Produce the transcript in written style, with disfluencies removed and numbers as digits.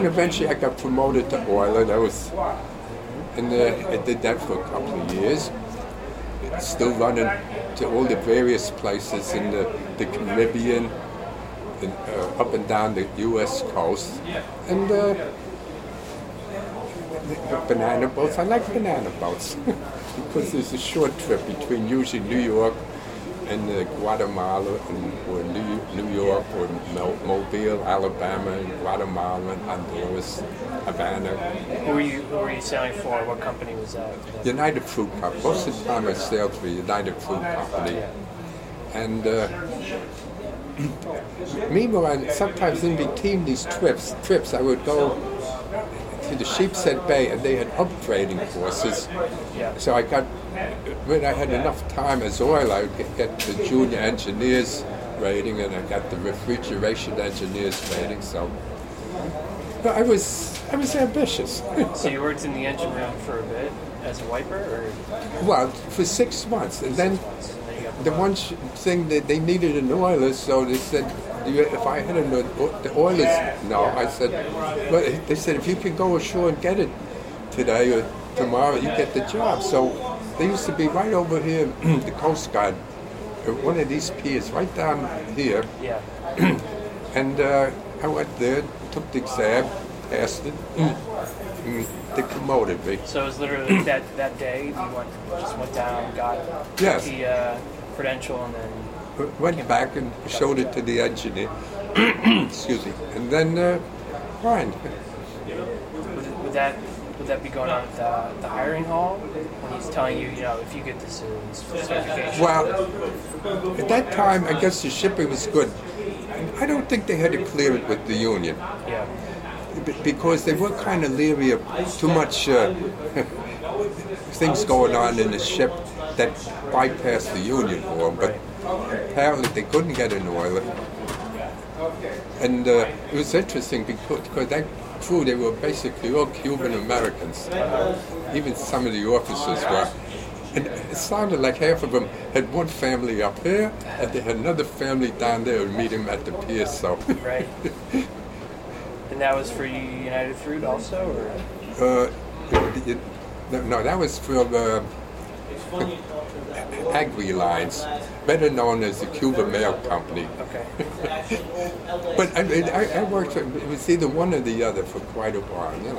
Eventually, I got promoted to oiler. I did that for a couple of years. Still running to all the various places in the Caribbean, up and down the U.S. coast, and the banana boats. I like banana boats because there's a short trip between usually New York and Guatemala, or New York, or Mobile, Alabama, and Guatemala, and Honduras, Havana. Who were you sailing for? What company was that? United Fruit Company. Most of the time I sailed for United Fruit Company. And meanwhile, sometimes in between these trips, I would go to the Sheepshead Bay, and they had upgrading courses. So when I had enough time as oil, I would get the junior engineers rating, and I got the refrigeration engineers rating. So, but I was ambitious. So you worked in the engine room for a bit as a wiper, or? Well, for 6 months, and then the one thing that they needed an oiler, so they said, if I had the oilers, no. I said, well, they said, if you can go ashore and get it today or tomorrow, you get the job. So they used to be right over here, the Coast Guard, one of these piers right down here. Yeah. And I went there, took the exam, passed it. They promoted me. So it was literally that day you just went down, got the credential, and then went back and showed it to the engineer. Excuse me. And then fine. Would that be going on at the hiring hall when he's telling you, if you get this certification? Well, at that time, I guess the shipping was good. I don't think they had to clear it with the union. Yeah. Because they were kind of leery of too much things going on in the ship that bypassed the union form. But apparently they couldn't get an oiler. And it was interesting because that crew, they were basically all Cuban Americans. Even some of the officers were. And it sounded like half of them had one family up here, and they had another family down there and meet them at the pier. So. Right. And that was for United Fruit also, or? No, that was for Agri Lines, better known as the Cuba Mail Company. Okay. But I worked. It was either one or the other for quite a while.